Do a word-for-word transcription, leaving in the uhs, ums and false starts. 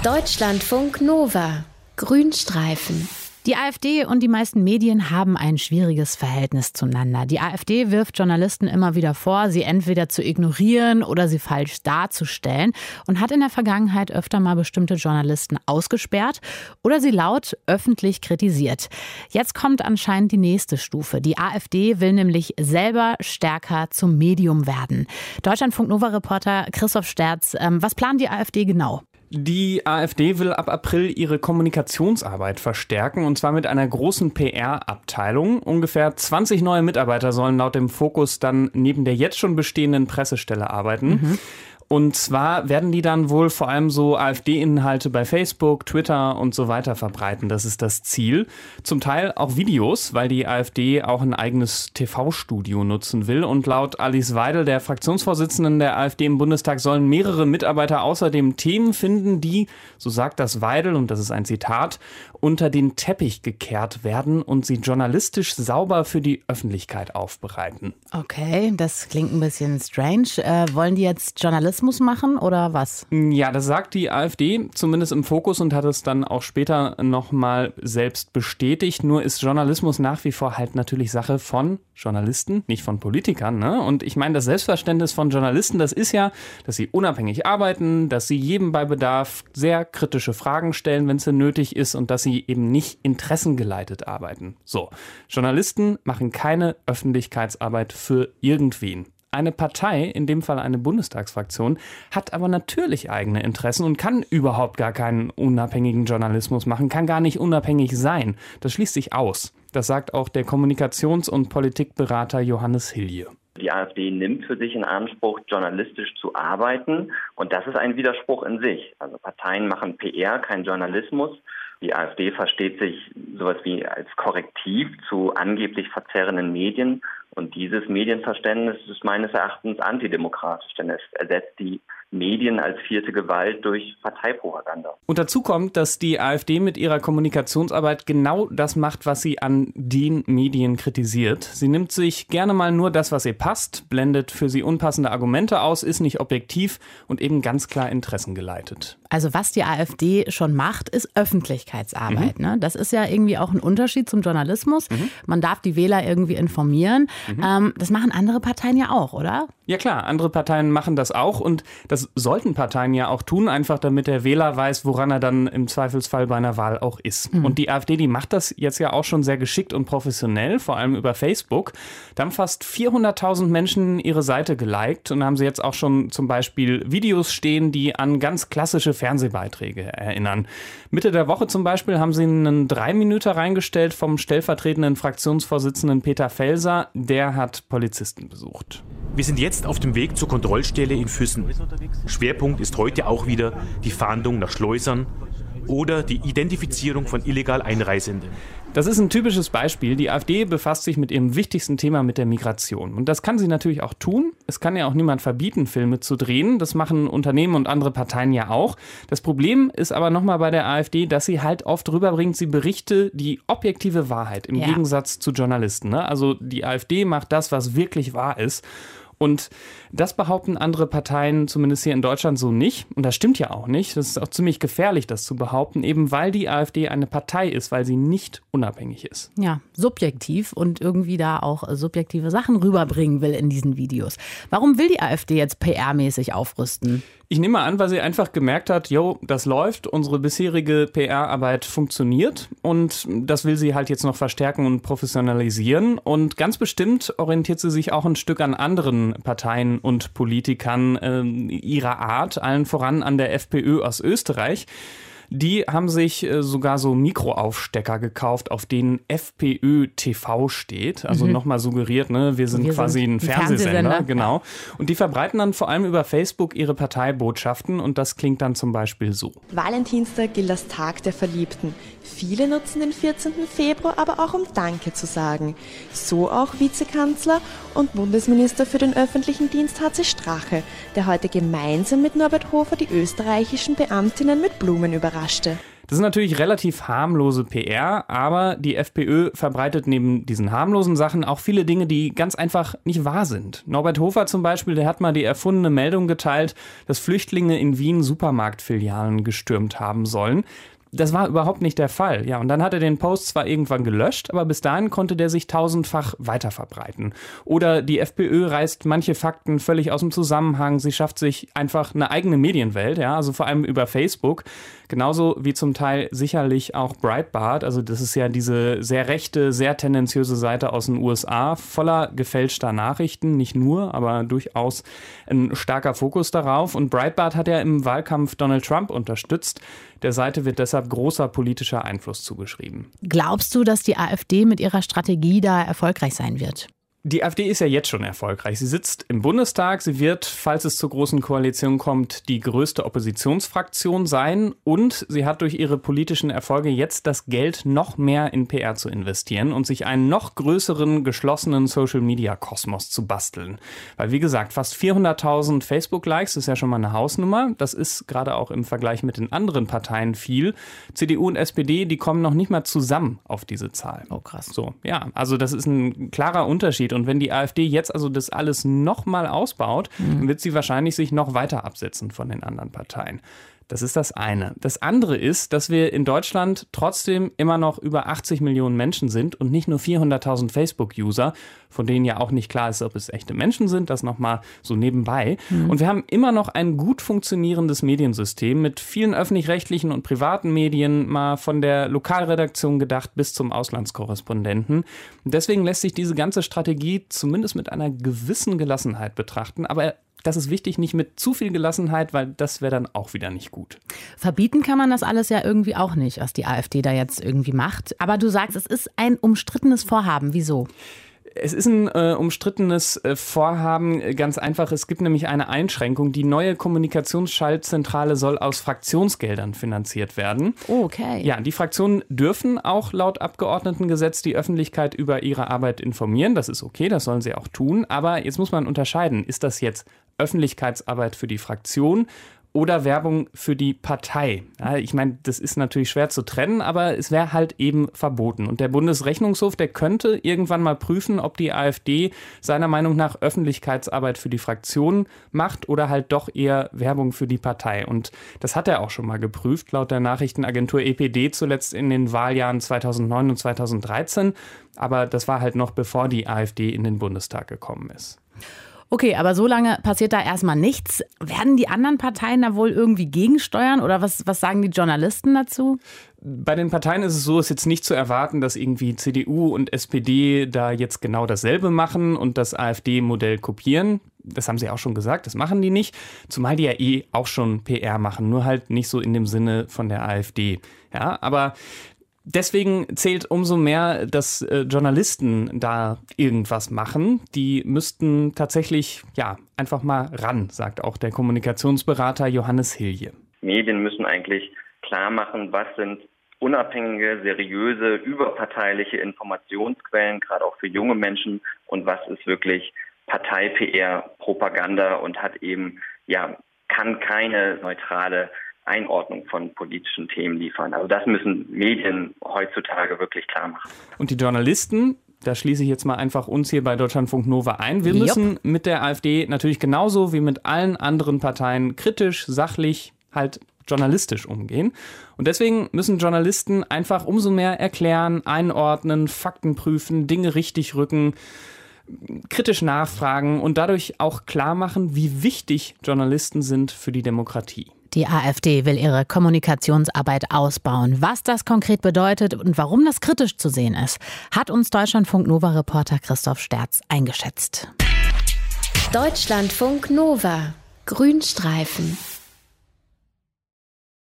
Deutschlandfunk Nova. Grünstreifen. Die AfD und die meisten Medien haben ein schwieriges Verhältnis zueinander. Die AfD wirft Journalisten immer wieder vor, sie entweder zu ignorieren oder sie falsch darzustellen und hat in der Vergangenheit öfter mal bestimmte Journalisten ausgesperrt oder sie laut öffentlich kritisiert. Jetzt kommt anscheinend die nächste Stufe. Die AfD will nämlich selber stärker zum Medium werden. Deutschlandfunk Nova-Reporter Christoph Sterz, ähm, was plant die AfD genau? Die AfD will ab April ihre Kommunikationsarbeit verstärken, und zwar mit einer großen P R-Abteilung. Ungefähr zwanzig neue Mitarbeiter sollen laut dem Fokus dann neben der jetzt schon bestehenden Pressestelle arbeiten. Mhm. Und zwar werden die dann wohl vor allem so AfD-Inhalte bei Facebook, Twitter und so weiter verbreiten. Das ist das Ziel. Zum Teil auch Videos, weil die AfD auch ein eigenes T V-Studio nutzen will. Und laut Alice Weidel, der Fraktionsvorsitzenden der AfD im Bundestag, sollen mehrere Mitarbeiter außerdem Themen finden, die, so sagt das Weidel, und das ist ein Zitat, unter den Teppich gekehrt werden und sie journalistisch sauber für die Öffentlichkeit aufbereiten. Okay, das klingt ein bisschen strange. Äh, wollen die jetzt Journalismus machen oder was? Ja, das sagt die AfD zumindest im Fokus und hat es dann auch später nochmal selbst bestätigt. Nur ist Journalismus nach wie vor halt natürlich Sache von Journalisten, nicht von Politikern, ne? Und ich meine, das Selbstverständnis von Journalisten, das ist ja, dass sie unabhängig arbeiten, dass sie jedem bei Bedarf sehr kritische Fragen stellen, wenn es denn nötig ist, und dass sie eben nicht interessengeleitet arbeiten. So, Journalisten machen keine Öffentlichkeitsarbeit für irgendwen. Eine Partei, in dem Fall eine Bundestagsfraktion, hat aber natürlich eigene Interessen und kann überhaupt gar keinen unabhängigen Journalismus machen, kann gar nicht unabhängig sein. Das schließt sich aus. Das sagt auch der Kommunikations- und Politikberater Johannes Hilje. Die AfD nimmt für sich in Anspruch, journalistisch zu arbeiten, und das ist ein Widerspruch in sich. Also Parteien machen P R, kein Journalismus. Die AfD versteht sich sowas wie als Korrektiv zu angeblich verzerrenden Medien, und dieses Medienverständnis ist meines Erachtens antidemokratisch, denn es ersetzt die Medien als vierte Gewalt durch Parteipropaganda. Und dazu kommt, dass die AfD mit ihrer Kommunikationsarbeit genau das macht, was sie an den Medien kritisiert. Sie nimmt sich gerne mal nur das, was ihr passt, blendet für sie unpassende Argumente aus, ist nicht objektiv und eben ganz klar interessengeleitet. Also was die AfD schon macht, ist Öffentlichkeitsarbeit. Mhm. Ne? Das ist ja irgendwie auch ein Unterschied zum Journalismus. Mhm. Man darf die Wähler irgendwie informieren. Mhm. Ähm, das machen andere Parteien ja auch, oder? Ja klar, andere Parteien machen das auch, und das sollten Parteien ja auch tun, einfach damit der Wähler weiß, woran er dann im Zweifelsfall bei einer Wahl auch ist. Mhm. Und die AfD, die macht das jetzt ja auch schon sehr geschickt und professionell, vor allem über Facebook. Da haben fast vierhunderttausend Menschen ihre Seite geliked, und da haben sie jetzt auch schon zum Beispiel Videos stehen, die an ganz klassische Fernsehbeiträge erinnern. Mitte der Woche zum Beispiel haben sie einen Drei-Minüter reingestellt vom stellvertretenden Fraktionsvorsitzenden Peter Felser. Der hat Polizisten besucht. Wir sind jetzt auf dem Weg zur Kontrollstelle in Füssen. Schwerpunkt ist heute auch wieder die Fahndung nach Schleusern oder die Identifizierung von illegal Einreisenden. Das ist ein typisches Beispiel. Die AfD befasst sich mit ihrem wichtigsten Thema, mit der Migration. Und das kann sie natürlich auch tun. Es kann ja auch niemand verbieten, Filme zu drehen. Das machen Unternehmen und andere Parteien ja auch. Das Problem ist aber nochmal bei der AfD, dass sie halt oft rüberbringt, sie berichte die objektive Wahrheit im ja. Gegensatz zu Journalisten. Ne? Also die AfD macht das, was wirklich wahr ist. Und das behaupten andere Parteien, zumindest hier in Deutschland, so nicht. Und das stimmt ja auch nicht. Das ist auch ziemlich gefährlich, das zu behaupten, eben weil die AfD eine Partei ist, weil sie nicht unabhängig ist. Ja, subjektiv und irgendwie da auch subjektive Sachen rüberbringen will in diesen Videos. Warum will die AfD jetzt P R-mäßig aufrüsten? Ich nehme an, weil sie einfach gemerkt hat, jo, das läuft, unsere bisherige P R-Arbeit funktioniert, und das will sie halt jetzt noch verstärken und professionalisieren. Und ganz bestimmt orientiert sie sich auch ein Stück an anderen Parteien und Politikern äh, ihrer Art, allen voran an der FPÖ aus Österreich. Die haben sich äh, sogar so Mikroaufstecker gekauft, auf denen FPÖ T V steht. Also mhm. nochmal suggeriert, ne, wir sind wir quasi sind ein Fernsehsender. Fernsehsender. Genau. Und die verbreiten dann vor allem über Facebook ihre Parteibotschaften, und das klingt dann zum Beispiel so. Valentinstag gilt als Tag der Verliebten. Viele nutzen den vierzehnten Februar aber auch, um Danke zu sagen. So auch Vizekanzler und Bundesminister für den öffentlichen Dienst H C Strache, der heute gemeinsam mit Norbert Hofer die österreichischen Beamtinnen mit Blumen überraschte. Das ist natürlich relativ harmlose P R, aber die FPÖ verbreitet neben diesen harmlosen Sachen auch viele Dinge, die ganz einfach nicht wahr sind. Norbert Hofer zum Beispiel, der hat mal die erfundene Meldung geteilt, dass Flüchtlinge in Wien Supermarktfilialen gestürmt haben sollen. Das war überhaupt nicht der Fall. Ja, und dann hat er den Post zwar irgendwann gelöscht, aber bis dahin konnte der sich tausendfach weiterverbreiten. Oder die FPÖ reißt manche Fakten völlig aus dem Zusammenhang. Sie schafft sich einfach eine eigene Medienwelt, ja, also vor allem über Facebook. Genauso wie zum Teil sicherlich auch Breitbart. Also das ist ja diese sehr rechte, sehr tendenziöse Seite aus den U S A, voller gefälschter Nachrichten. Nicht nur, aber durchaus ein starker Fokus darauf. Und Breitbart hat ja im Wahlkampf Donald Trump unterstützt. Der Seite wird deshalb großer politischer Einfluss zugeschrieben. Glaubst du, dass die AfD mit ihrer Strategie da erfolgreich sein wird? Die AfD ist ja jetzt schon erfolgreich. Sie sitzt im Bundestag. Sie wird, falls es zur großen Koalition kommt, die größte Oppositionsfraktion sein. Und sie hat durch ihre politischen Erfolge jetzt das Geld, noch mehr in P R zu investieren und sich einen noch größeren, geschlossenen Social-Media-Kosmos zu basteln. Weil, wie gesagt, fast vierhunderttausend Facebook-Likes ist ja schon mal eine Hausnummer. Das ist gerade auch im Vergleich mit den anderen Parteien viel. C D U und S P D, die kommen noch nicht mal zusammen auf diese Zahl. Oh, krass. So, ja, also das ist ein klarer Unterschied. Und wenn die AfD jetzt also das alles noch mal ausbaut, mhm. dann wird sie wahrscheinlich sich noch weiter absetzen von den anderen Parteien. Das ist das eine. Das andere ist, dass wir in Deutschland trotzdem immer noch über achtzig Millionen Menschen sind und nicht nur vierhunderttausend Facebook-User, von denen ja auch nicht klar ist, ob es echte Menschen sind, das nochmal so nebenbei. Mhm. Und wir haben immer noch ein gut funktionierendes Mediensystem mit vielen öffentlich-rechtlichen und privaten Medien, mal von der Lokalredaktion gedacht bis zum Auslandskorrespondenten. Und deswegen lässt sich diese ganze Strategie zumindest mit einer gewissen Gelassenheit betrachten, aber das ist wichtig, nicht mit zu viel Gelassenheit, weil das wäre dann auch wieder nicht gut. Verbieten kann man das alles ja irgendwie auch nicht, was die AfD da jetzt irgendwie macht. Aber du sagst, es ist ein umstrittenes Vorhaben. Wieso? Es ist ein äh, umstrittenes äh, Vorhaben, ganz einfach. Es gibt nämlich eine Einschränkung. Die neue Kommunikationsschaltzentrale soll aus Fraktionsgeldern finanziert werden. Okay. Ja, die Fraktionen dürfen auch laut Abgeordnetengesetz die Öffentlichkeit über ihre Arbeit informieren. Das ist okay, das sollen sie auch tun. Aber jetzt muss man unterscheiden. Ist das jetzt Öffentlichkeitsarbeit für die Fraktion oder Werbung für die Partei? Ja, ich meine, das ist natürlich schwer zu trennen, aber es wäre halt eben verboten. Und der Bundesrechnungshof, der könnte irgendwann mal prüfen, ob die AfD seiner Meinung nach Öffentlichkeitsarbeit für die Fraktion macht oder halt doch eher Werbung für die Partei. Und das hat er auch schon mal geprüft, laut der Nachrichtenagentur E P D, zuletzt in den Wahljahren zweitausendneun und zweitausenddreizehn. Aber das war halt noch bevor die AfD in den Bundestag gekommen ist. Okay, aber so lange passiert da erstmal nichts. Werden die anderen Parteien da wohl irgendwie gegensteuern oder was, was sagen die Journalisten dazu? Bei den Parteien ist es so, es ist jetzt nicht zu erwarten, dass irgendwie C D U und S P D da jetzt genau dasselbe machen und das AfD-Modell kopieren. Das haben sie auch schon gesagt, das machen die nicht. Zumal die ja eh auch schon P R machen, nur halt nicht so in dem Sinne von der AfD. Ja, aber deswegen zählt umso mehr, dass äh, Journalisten da irgendwas machen. Die müssten tatsächlich ja einfach mal ran, sagt auch der Kommunikationsberater Johannes Hilje. Medien müssen eigentlich klar machen, was sind unabhängige, seriöse, überparteiliche Informationsquellen, gerade auch für junge Menschen, und was ist wirklich Partei-P R, Propaganda und hat eben, ja, kann keine neutrale Einordnung von politischen Themen liefern. Also das müssen Medien heutzutage wirklich klar machen. Und die Journalisten, da schließe ich jetzt mal einfach uns hier bei Deutschlandfunk Nova ein. Wir Jupp. müssen mit der AfD natürlich genauso wie mit allen anderen Parteien kritisch, sachlich, halt journalistisch umgehen. Und deswegen müssen Journalisten einfach umso mehr erklären, einordnen, Fakten prüfen, Dinge richtig rücken, kritisch nachfragen und dadurch auch klar machen, wie wichtig Journalisten sind für die Demokratie. Die AfD will ihre Kommunikationsarbeit ausbauen. Was das konkret bedeutet und warum das kritisch zu sehen ist, hat uns Deutschlandfunk Nova-Reporter Christoph Sterz eingeschätzt. Deutschlandfunk Nova. Grünstreifen.